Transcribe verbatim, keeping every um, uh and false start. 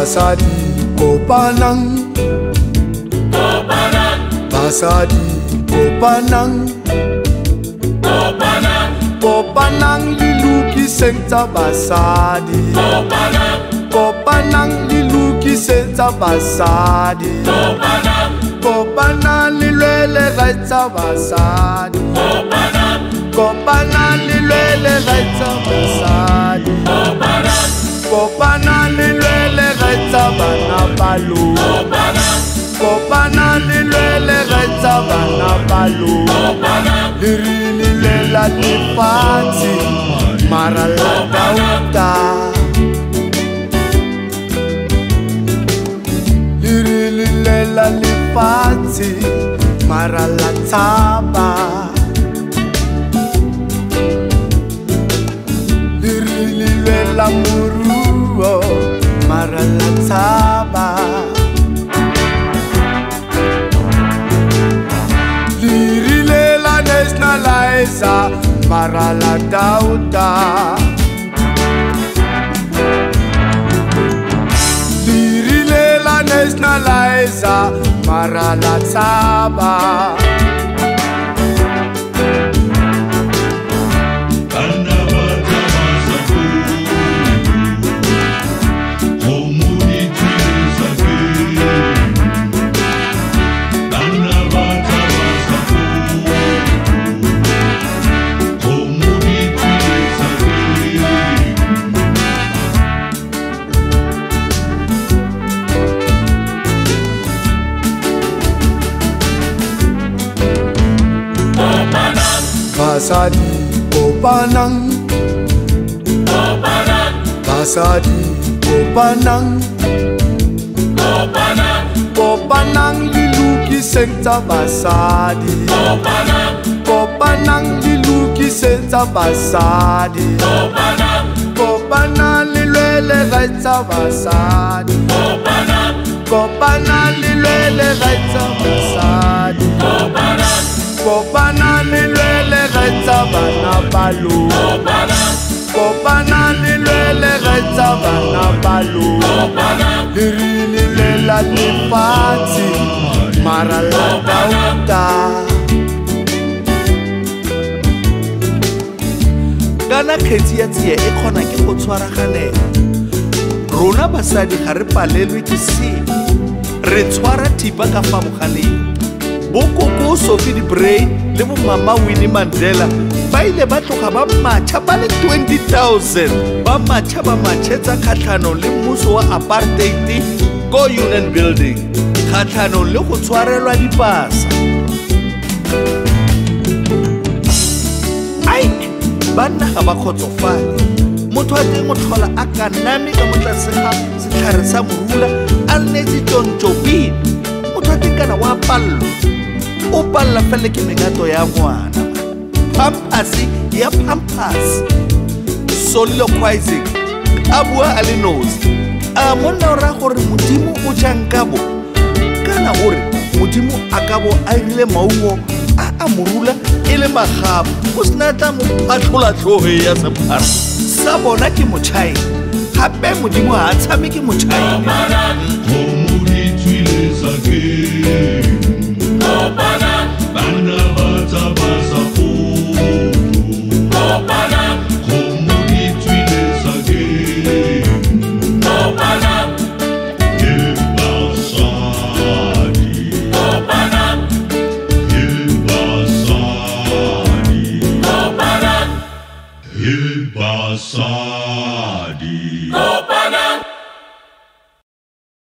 Basadi kopanang, kopanang, basadi kopanang, kopanang, kopanang lilukiseng tsa basadi, kopanang, kopanang lilukiseng tsa basadi, kopanang, kopanang lilwele gai tsa basadi, kopanang, kopanang lilwele gai tsa basadi, kopanang, kopanang lilwele gai tsa bana balo, kopanang, kopanang lilwele gai tsa bana balo, kopanang, lirini lela lefatshe mara la Dauta, lirini lela lefatshe mara la Tshaba, lirini lela moruo mara la Tshaba, lirile la nationalizer mara la Dauta, lirile la nationalizer mara la Tshaba. Basadi kopanang, kopanang, basadi kopanang, kopanang, kopanang lilukiseng tsa basadi, kopanang, kopanang lilukiseng tsa basadi, kopanang, kopanang lilwele gai tsa basadi, kopanang, kopanang lilwele gai tsa basadi, kopanang, kopanang lilwele gai tsa bana balo, kopanang, kopanang lilwele gai tsa bana balo, kopanang, lirini lela lefatshe mara la Dauta. Kana kgetsi ya tsia e kgona ke go tshwaraganela. Rona basadi ga re palelwe ke sengwe, re tshwara thipa ka fa mogaleng. Bokoko Sophie de Bruyn le bo mama Winnie Mandela ba ile ba tloga ba matšha ba le twenty thousand ba matšha ba matšhetsa kgatlhano le mmuso wa apartheid ko Union Building, kgatlhano le go tshwarelwa dipasa. Ai banna ga ba kgotsofale, motho a teng o tlhola a ka name ka motlase ga setlhare sa morula a nnetse tsontsobile. Motho a teng kana wa pallo o palla fele ke megato ya ngwana, pampasi ya pampasi, soliloquizing a bua a le nosi. A monna o raya gore modimo o jang kabo, kana gore modimo a kabo a irile maungo a a morula e le magapo, o sena tla mo phatlholatlhoge ya sephara sa bona ke motšhaene, gape modimo ga a tshame ke motšhaene. kopanang, bana ba tsa basa foto, kopanang, khomo di tswile sakeng, kopanang, ke basadi, kopanang, ke basadi, kopanang, ke basadi. kopanang.